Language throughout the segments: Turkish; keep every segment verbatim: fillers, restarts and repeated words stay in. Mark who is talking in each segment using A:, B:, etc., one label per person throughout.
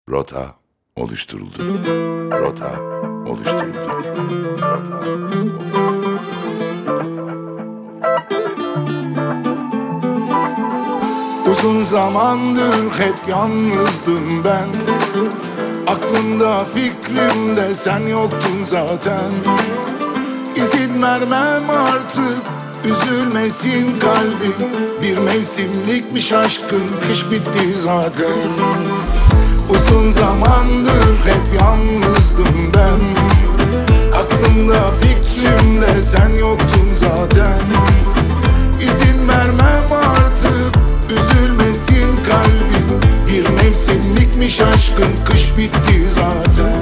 A: Rota oluşturuldu. Rota oluşturuldu. Rota oluşturuldu.
B: Uzun zamandır hep yalnızdım ben. Aklımda fikrimde sen yoktun zaten. İzin vermem artık, üzülmesin kalbim. Bir mevsimlikmiş aşkın, kış bitti zaten. Uzun zamandır hep yalnızdım ben. Aklımda fikrimde sen yoktun zaten. İzin vermem artık, üzülmesin kalbim. Bir mevsimlikmiş aşkın, kış bitti zaten.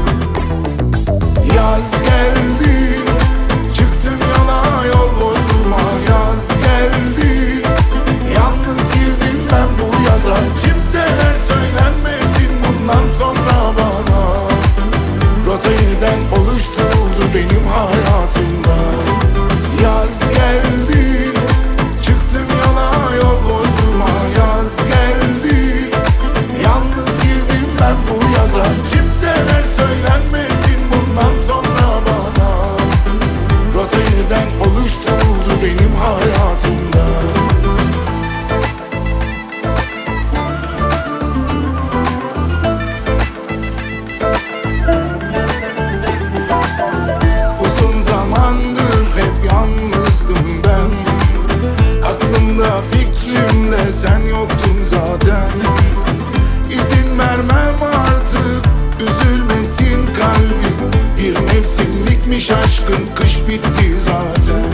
B: Yaz geldi, çıktım yola, yol boyuma. Yaz geldi, yalnız girdim ben bu yaza. Kimseler söylenmesin bundan sonra bana. Rota yeniden oluşturuldu benim hayatımda. Yaz geldi, çıktım yola, yol boyuma. Yaz geldi, yalnız girdim ben bu yaza. Kimseler söylenmesin bundan sonra bana. Rota yeniden oluşturuldu benim hayatımda. Uzun zamandır hep yalnızdım ben. Aklımda fikrimde sen yoktun zaten. İzin vermem artık, üzülmesin kalbim. Bir mevsimlikmiş aşkın, kış bitti zaten.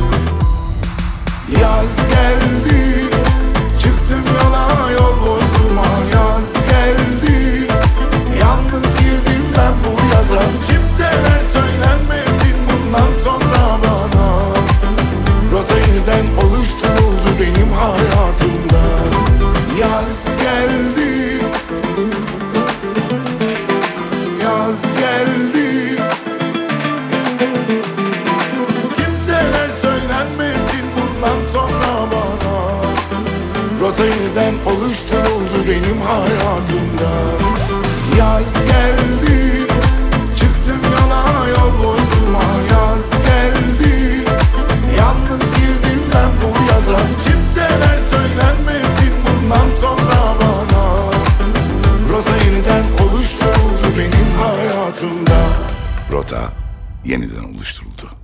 B: Yaz geldi, çıktım yola, yol boyuma. Yaz geldi, yalnız girdim ben bu yaza. Kimseler söylenmesin bundan sonra bana. Rota yeniden oluşturuldu benim hayatımda. Yaz geldi, yaz geldi. Kimseler söylenmesin bundan sonra bana. Rota yeniden oluşturuldu benim hayatımda. Yaz geldi, çıktım yola, yol boyuma. Yaz geldi, yalnız girdim ben bu yaza. Kimseler söylenmesin bundan sonra bana. Rota yeniden oluşturuldu benim hayatımda.
A: Rota yeniden oluşturuldu.